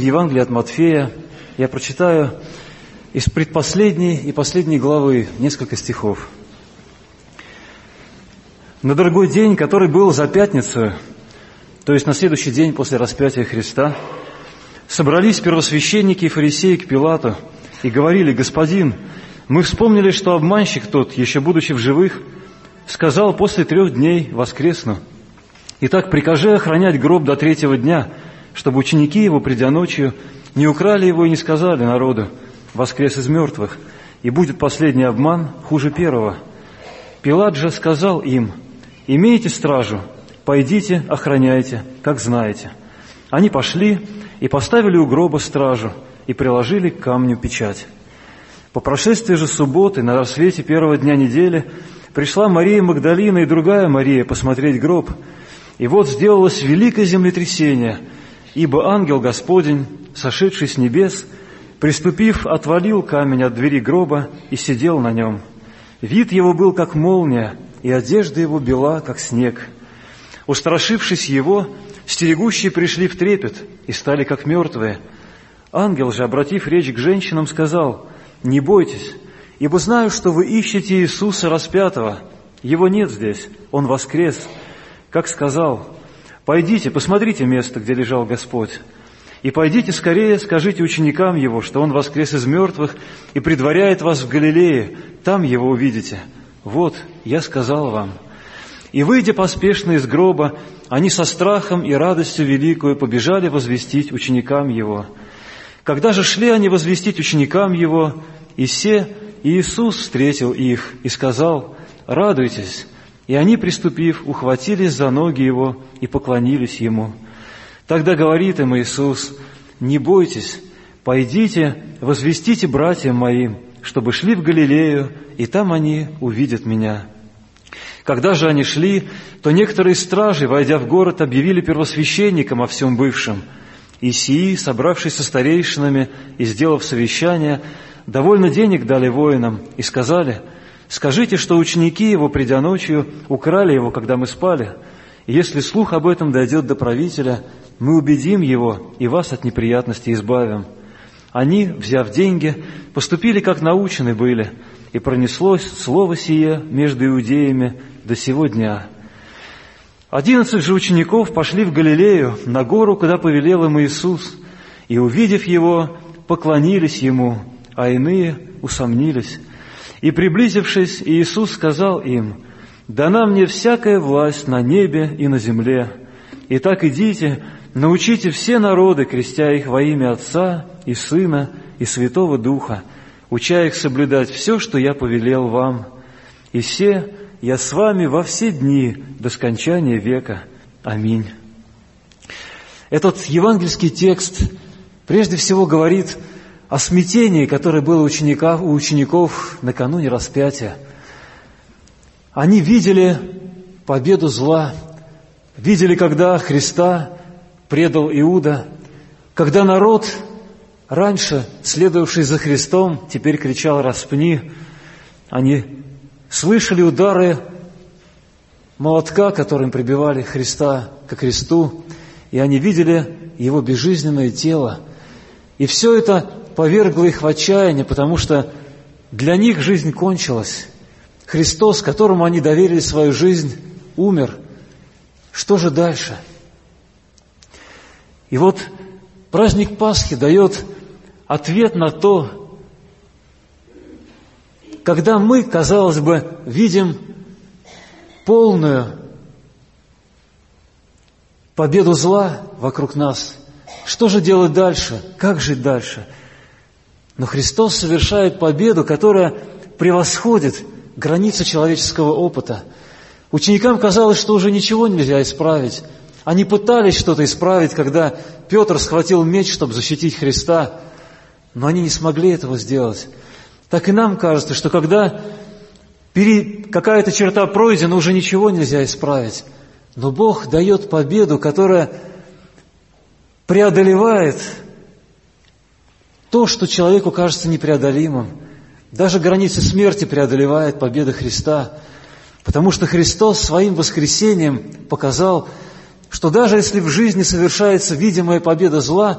Евангелие от Матфея. Я прочитаю из предпоследней и последней главы несколько стихов. На другой день, который был за пятницу, то есть на следующий день после распятия Христа, собрались первосвященники и фарисеи к Пилату и говорили: «Господин, мы вспомнили, что обманщик тот, еще будучи в живых, сказал: после 3 дней воскресну. Итак, прикажи охранять гроб до 3-го дня, чтобы ученики его, придя ночью, не украли его и не сказали народу: воскрес из мертвых, и будет последний обман хуже первого». Пилат же сказал им: «Имейте стражу, пойдите, охраняйте, как знаете». Они пошли и поставили у гроба стражу, и приложили к камню печать. По прошествии же субботы, на рассвете 1-го дня недели, пришла Мария Магдалина и другая Мария посмотреть гроб. И вот сделалось великое землетрясение, ибо ангел Господень, сошедший с небес, приступив, отвалил камень от двери гроба и сидел на нем. Вид его был, как молния, и одежда его бела, как снег. Устрашившись его, стерегущие пришли в трепет и стали, как мертвые. Ангел же, обратив речь к женщинам, сказал: «Не бойтесь, ибо знаю, что вы ищете Иисуса распятого. Его нет здесь, Он воскрес. Как сказал: пойдите, посмотрите место, где лежал Господь. И пойдите скорее, скажите ученикам Его, что Он воскрес из мертвых и предваряет вас в Галилее, там Его увидите. Вот, я сказал вам». И, выйдя поспешно из гроба, они со страхом и радостью великою побежали возвестить ученикам Его. Когда же шли они возвестить ученикам Его, и Иисус встретил их и сказал: «Радуйтесь». И они, приступив, ухватились за ноги Его и поклонились Ему. Тогда говорит им Иисус: «Не бойтесь, пойдите, возвестите братьям моим, чтобы шли в Галилею, и там они увидят Меня». Когда же они шли, то некоторые стражи, войдя в город, объявили первосвященникам о всем бывшем. И сии, собравшись со старейшинами и сделав совещание, довольно денег дали воинам и сказали: «Скажите, что ученики его, придя ночью, украли его, когда мы спали. И если слух об этом дойдет до правителя, мы убедим его и вас от неприятностей избавим». Они, взяв деньги, поступили, как научены были, и пронеслось слово сие между иудеями до сего дня. 11 же учеников пошли в Галилею, на гору, куда повелел им Иисус, и, увидев Его, поклонились Ему, а иные усомнились. И, приблизившись, Иисус сказал им: «Дана мне всякая власть на небе и на земле. Итак, идите, научите все народы, крестя их во имя Отца и Сына и Святого Духа, уча их соблюдать все, что я повелел вам. И се я с вами во все дни до скончания века. Аминь». Этот евангельский текст прежде всего говорит о смятении, которое было у учеников накануне распятия. Они видели победу зла, видели, когда Христа предал Иуда, когда народ, раньше следовавший за Христом, теперь кричал: «Распни». Они слышали удары молотка, которым прибивали Христа ко кресту, и они видели Его безжизненное тело. И все это повергло их в отчаяние, потому что для них жизнь кончилась. Христос, которому они доверили свою жизнь, умер. Что же дальше? И вот праздник Пасхи дает ответ на то, когда мы, казалось бы, видим полную победу зла вокруг нас. Что же делать дальше? Как жить дальше? Но Христос совершает победу, которая превосходит границы человеческого опыта. Ученикам казалось, что уже ничего нельзя исправить. Они пытались что-то исправить, когда Петр схватил меч, чтобы защитить Христа, но они не смогли этого сделать. Так и нам кажется, что когда какая-то черта пройдена, уже ничего нельзя исправить. Но Бог дает победу, которая преодолевает то, что человеку кажется непреодолимым. Даже границы смерти преодолевает победа Христа. Потому что Христос своим воскресением показал, что даже если в жизни совершается видимая победа зла,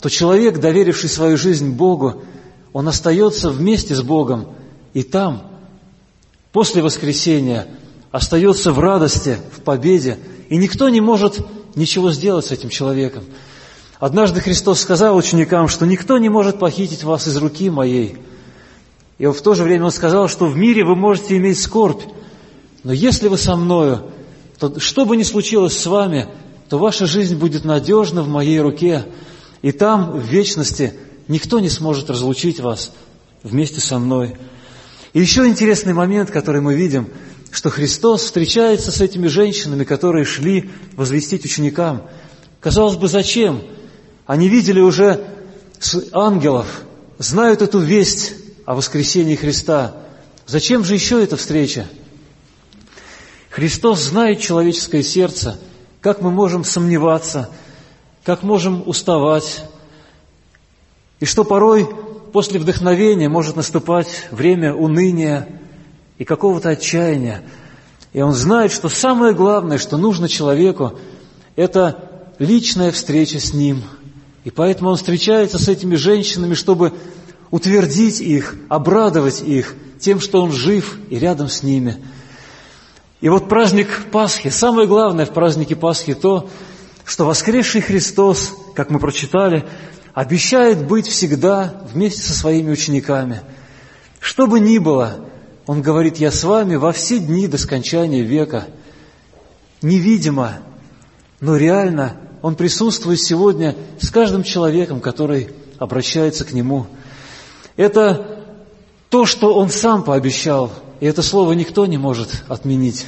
то человек, доверивший свою жизнь Богу, он остается вместе с Богом и там, после воскресения, остается в радости, в победе, и никто не может ничего сделать с этим человеком. Однажды Христос сказал ученикам, что никто не может похитить вас из руки моей. И в то же время Он сказал, что в мире вы можете иметь скорбь, но если вы со мною, то что бы ни случилось с вами, то ваша жизнь будет надежна в моей руке, и там, в вечности, никто не сможет разлучить вас вместе со мной. И еще интересный момент, который мы видим, что Христос встречается с этими женщинами, которые шли возвестить ученикам. Казалось бы, зачем? Они видели уже ангелов, знают эту весть о воскресении Христа. Зачем же еще эта встреча? Христос знает человеческое сердце, как мы можем сомневаться, как можем уставать, и что порой после вдохновения может наступать время уныния и какого-то отчаяния. И Он знает, что самое главное, что нужно человеку, это личная встреча с Ним. И поэтому Он встречается с этими женщинами, чтобы утвердить их, обрадовать их тем, что Он жив и рядом с ними. И вот праздник Пасхи, самое главное в празднике Пасхи то, что воскресший Христос, как мы прочитали, обещает быть всегда вместе со своими учениками. Что бы ни было, Он говорит: «Я с вами во все дни до скончания века». Невидимо, но реально Он присутствует сегодня с каждым человеком, который обращается к Нему. Это то, что Он Сам пообещал, и это слово никто не может отменить.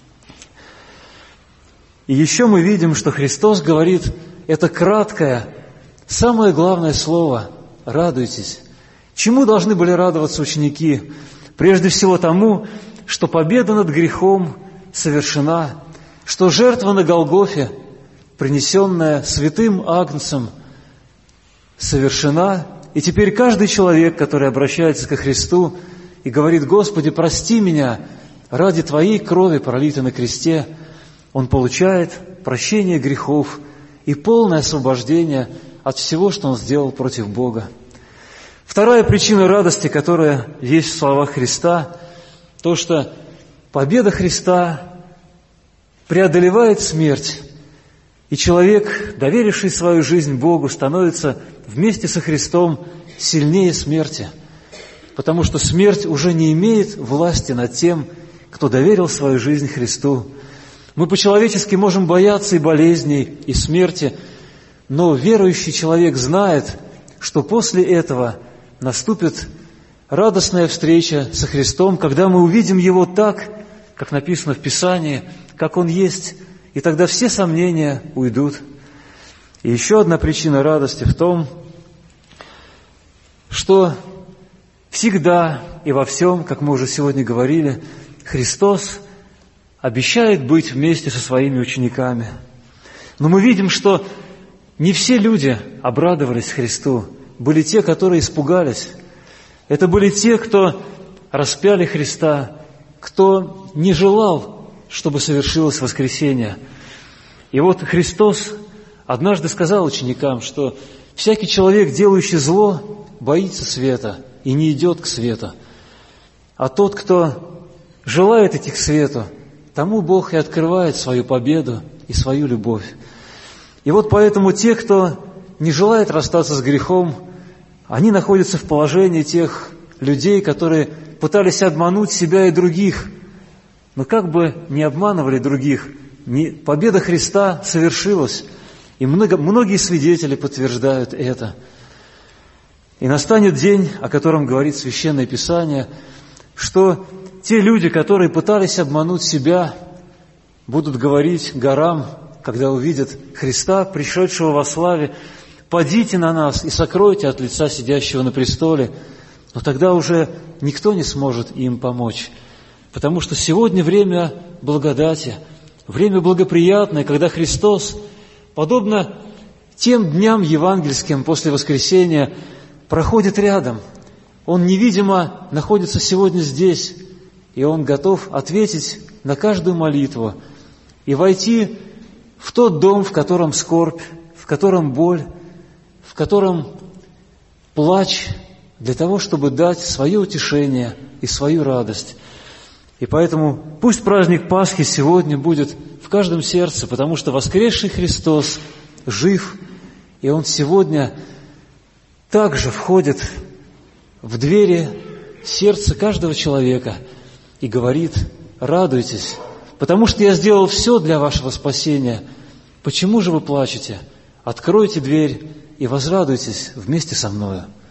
И еще мы видим, что Христос говорит это краткое, самое главное слово – «радуйтесь». Чему должны были радоваться ученики? Прежде всего тому, что победа над грехом совершена, что жертва на Голгофе, принесенная святым Агнцем, совершена, и теперь каждый человек, который обращается ко Христу и говорит: «Господи, прости меня ради Твоей крови, пролитой на кресте», он получает прощение грехов и полное освобождение от всего, что он сделал против Бога. Вторая причина радости, которая есть в словах Христа, то, что победа Христа преодолевает смерть, и человек, доверивший свою жизнь Богу, становится вместе со Христом сильнее смерти, потому что смерть уже не имеет власти над тем, кто доверил свою жизнь Христу. Мы по-человечески можем бояться и болезней, и смерти, но верующий человек знает, что после этого наступит радостная встреча со Христом, когда мы увидим Его так, как написано в Писании, как Он есть, и тогда все сомнения уйдут. И еще одна причина радости в том, что всегда и во всем, как мы уже сегодня говорили, Христос обещает быть вместе со своими учениками. Но мы видим, что не все люди обрадовались Христу. Были те, которые испугались. Это были те, кто распяли Христа, кто не желал, чтобы совершилось воскресение. И вот Христос однажды сказал ученикам, что всякий человек, делающий зло, боится света и не идет к свету. А тот, кто желает идти к свету, тому Бог и открывает свою победу и свою любовь. И вот поэтому те, кто не желает расстаться с грехом, они находятся в положении тех людей, которые пытались обмануть себя и других. Но как бы ни обманывали других, победа Христа совершилась, и многие свидетели подтверждают это. И настанет день, о котором говорит Священное Писание, что те люди, которые пытались обмануть себя, будут говорить горам, когда увидят Христа, пришедшего во славе: «Падите на нас и сокройте от лица сидящего на престоле». Но тогда уже никто не сможет им помочь, потому что сегодня время благодати, время благоприятное, когда Христос, подобно тем дням евангельским после воскресения, проходит рядом. Он невидимо находится сегодня здесь, и Он готов ответить на каждую молитву и войти в тот дом, в котором скорбь, в котором боль, в котором плач для того, чтобы дать свое утешение и свою радость. И поэтому пусть праздник Пасхи сегодня будет в каждом сердце, потому что воскресший Христос жив, и Он сегодня также входит в двери сердца каждого человека и говорит: радуйтесь, потому что я сделал все для вашего спасения. Почему же вы плачете? Откройте дверь и возрадуйтесь вместе со мною.